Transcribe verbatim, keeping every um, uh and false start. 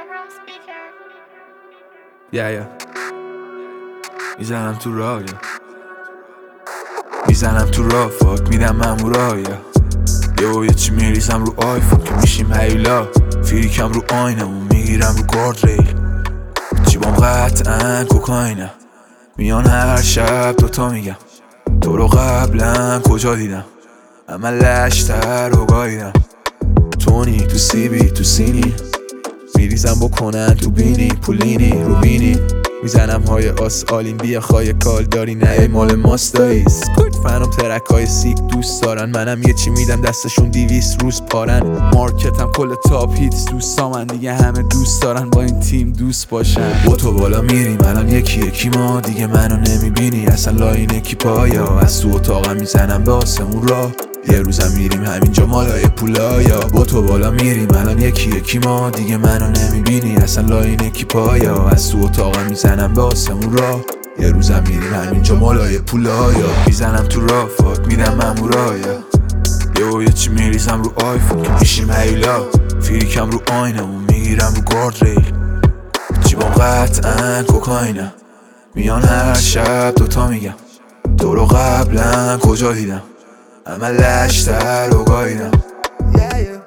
یا یا میزنم تو راه یا میزنم تو راه فاک میدم مامورا یا یه یه چی میریزم رو آیفون که میشیم هیولا فیریکم رو آینمون میگیرم رو گارد ریل جیبام قطعا کوکاینه میان هر شب دوتا میگم تو رو قبلا کجا دیدم اما لشتر رو گاییدم تونی تو سیبی تو سینی میریزم بکنن تو بینی پولینی رو بینی میزنم های آس آلین بیا خواهی کال داری نه مال ماست دایی سکوت فنم ترک های سیک دوست دارن منم یه چی میدم دستشون دیویست روز پارن مارکتم کل تاپ هیتس دوست من دیگه همه دوست دارن با این تیم دوست باشن با تو بالا میریم الان یکی یکی ما دیگه منو نمیبینی اصلا لاین کی پایا از تو اتاقم میزنم به آسمون را یه روزم میریم همینجا مالای پولایا با تو بالا میریم الان یکی یکی ما دیگه منو نمیبینی اصلا لاین کی پایا از تو اتاقم میزنم به آسمون را یه روزم میریم همینجا مالای پولایا میزنم تو راه فاک میدم مامورایا یه یه چی میریزم رو آیفون که میشیم هیولا فیریکم رو آینمون میگیرم رو گارد ریل جیبام قطعا کوکاینه میان هر شب دوتا میگم تو رو قبلا کجا دیدم اما لشتر رو گاییدم